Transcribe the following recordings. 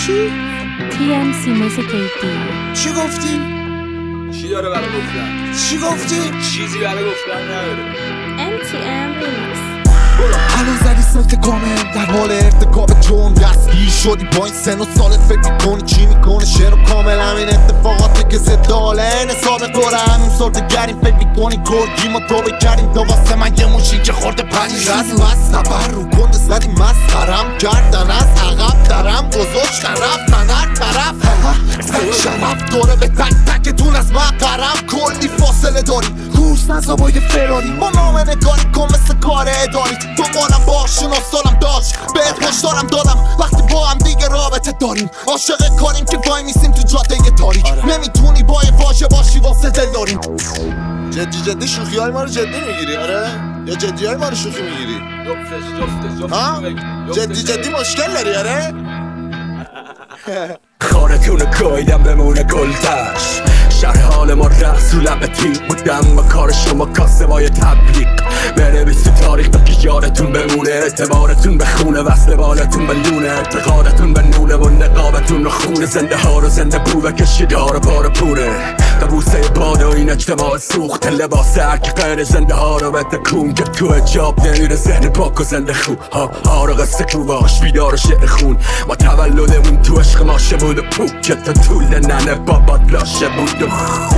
چی؟ TMC موسیقی چی گفتی؟ چی داره برای گفتن؟ چی گفتی؟ چیزی برای گفتن نداره. MTM Remix. الان زدی سمت کامل در حال ارتکاب جرم دستگیر شدی با این سن و سالت فکر میکنی چی میکنه شعر و کامل همین اتفاقاته که زداله این حساب قره همین سرده گریم فکر میکنی گرگی ما تو بکریم تو واسه من یه موشین که خورده پنج از سفر رو کنده زدی مسخرم کردن از عقب درم گذاشت رفتن هر طرف شرف داره به تک تکتون از مقرم کلی فاصله داری کورس نزا با یه فراری با نام نگاری کن مثل کار اداری دنبالم باشون و سالم داشت بهت هشدارم دادم وقتی با هم دیگه رابطه داریم عاشق کاریم که وای میسیم تو جاده تاریک نمیتونی با یه واژه باشی واسه دل داریم جدی شوخی های ما رو جدی میگیری آره؟ یا جدی های ما رو شوخی میگیری؟ جفتش جدی مشکل داری آره؟ کارتونو گایدم بمونه گلدش شرح حال ما رسولم به تیغ بودم با کار شما کاسه بای تبلیغ بنویس تو تاریخ تا که یادتون بمونه اعتبارتون به خونه وصل بالتون به لونه اعتقادتون به نونه و نقابتون رو خونه زنده ها رو زنده بو و کشیده ها رو بار پونه قبوسه باده و این اجتماع سوخت لباس هرکی غیر زنده ها رو بده کون که تو اجاب نمیره ذهن پاک و زنده خون ها رو قصه کوباش بیدار و شعر خون ما تولدمون تو عشق ماشه بود و پوکت تا طول ننه بابات لاشه بود و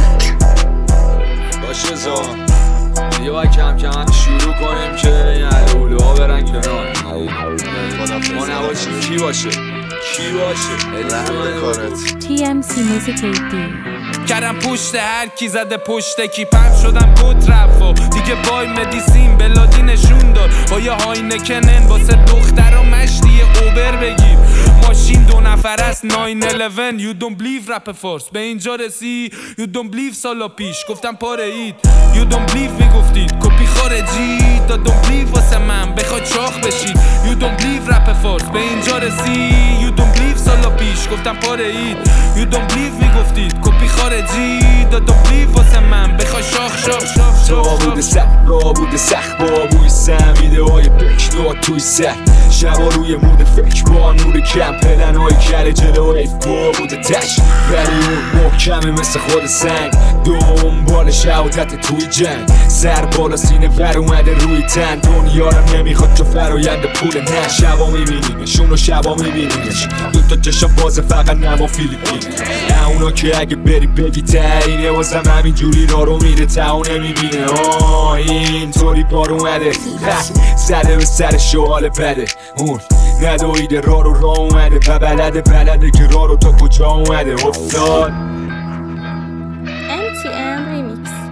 باشه زان دیگه باید کم کم شروع کنیم که این علولو ها برن کنار ما نباشیم کی باشه؟ کی باشه؟ TMC موسیقی کردم پشت هر کی زده پشت کی پم شدم گود رفت و دیگه بای مدیسین بلادی نشون داد با یه هاینه کنن واسه دختر و مشتی اوبر بگیر ماشین دو نفر است 9-11 You don't believe rap force به اینجا رسی You don't believe سالا پیش گفتم پاره اید You don't believe میگفتید کپی خارجی دا don't believe واسه من بخواد چاخ بشید You don't believe rap force به اینجا رسی You don't believe سالا پیش گفتم پاره اید You don't believe میگفتید کپی خارجی دا don't believe واسه من بخواد شاخ راه بوده سخت با بوی سمیده های بکنو توی سر شبا روی مود فکر با نور کم پلن های کره جلوی با بوده تش ولی اون محکمه مثل خود سنگ دنبال شهادت توی جنگ سر بالا سینه ور اومده روی تن دنیا رو نمیخواد تو فرایند پول نه شبا میبینیمشون و شبا میبینیمش دوتا چشم بازه فقط نما فیلیپینه نه اونا که اگه بری بگی تایینه واسم همین جوری رو میره تا اون نمیبینه اینطوری بار اومده زده به سر شوال بده اون ندویده راه اومده و بلده که راه رو تا کجا اومده افتاد MTM Remix.